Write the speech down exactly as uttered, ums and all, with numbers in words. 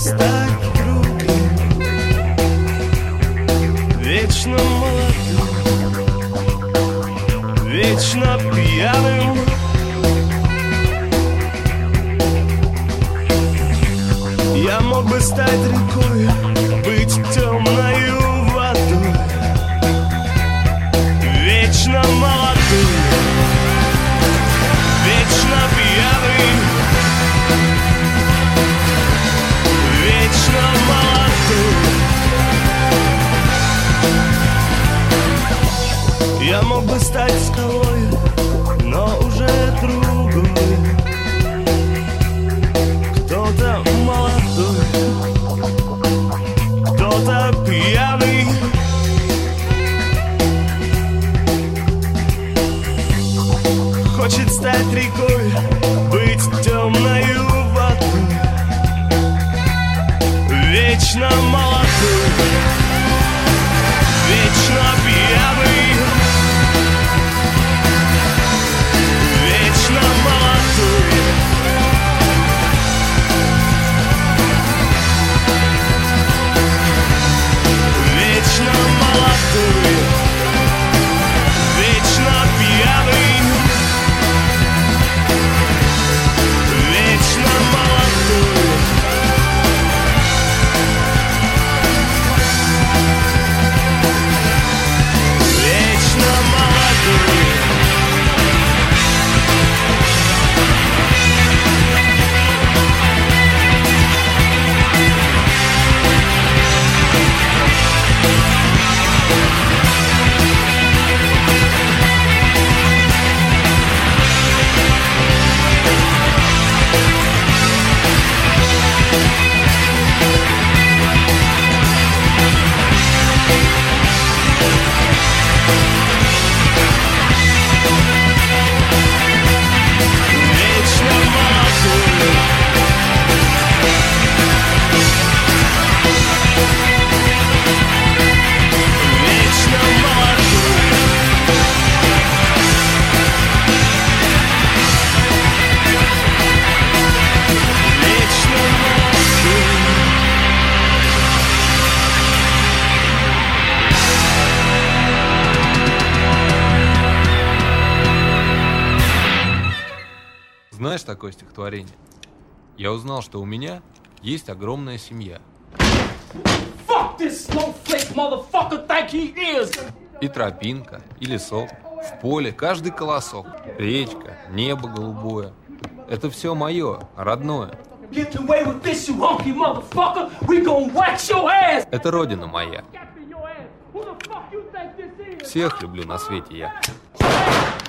стать другим, вечно молодым, вечно пьяным. Я мог бы стать рекой, быть темною водой, вечно молодым, вечно пьяный, вечно молодой. Я мог бы стать скалой, но уже другой. Кто-то молодой, кто-то пьяный. Хочет стать рекой, быть темною водой, вечно молодой, вечно пьяный, вечно молодой. Вечно молодой, вечно пьяный, вечно молодой. Вечно молодой. Знаешь такое стихотворение? Я узнал, что у меня есть огромная семья. Fuck this snowflake motherfucker think he is. И тропинка, и лесок, в поле каждый колосок, речка, небо голубое. Это все мое, родное. Get away with this, you honky motherfucker. We gon' wax your ass. Это родина моя. Всех люблю на свете я.